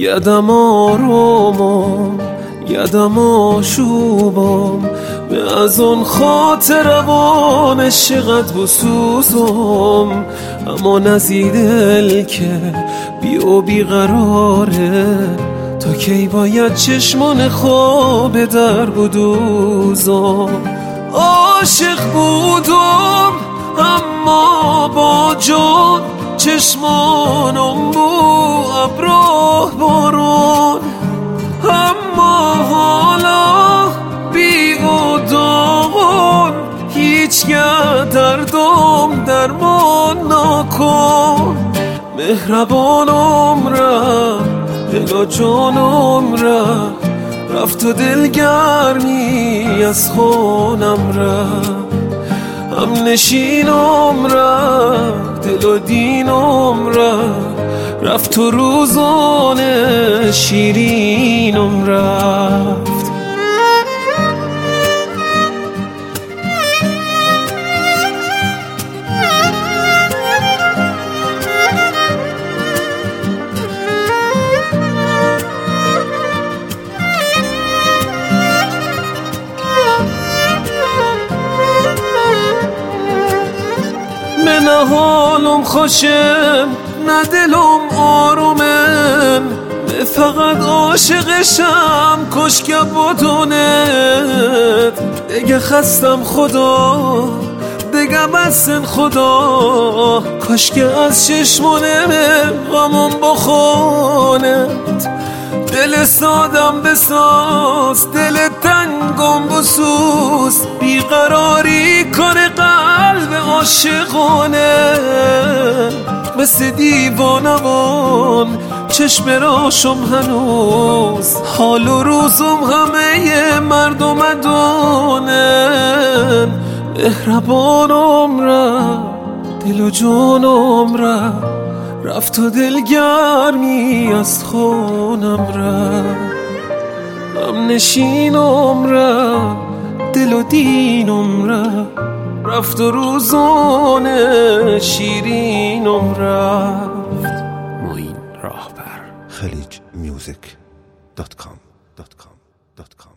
یدم آرومم یدم آشوبم به از اون خاطر روان عشقت بسوزم، اما نزی دل که بی و بی قراره، تا کی باید چشمان خواب در بدوزم. عاشق بودم اما با جان، چشمانم بو ابراه بارون، اما حالا بی و داغون، هیچ گه دردم درمان نکن. مهربانم رفت دل و جانم رفت و دلگرمی از خونم رفت، هم نشینم رفت دل و دینم رفت و روزان شیرینم رفت. نه حالم خوشم نه دلم آرومم، نه فقط عاشقشم کشک بدونت. دیگه خستم خدا دیگه بسن خدا، کاش که از چشمانم غمم بخونت. دل سادم بساز دل تنگم بسوز، بیقراری کار قلب عاشقانه. مثل دیوانوان چشم راشم هنوز، حال و روزم همه مردم دونن. مهربانم رفت دل و جانم رفت و دلگرمی از خونم رفت، هم نشینم رفت دل و دینم رفت و روزان شیرینم رفت. معین راهبر. خلیجmusic.com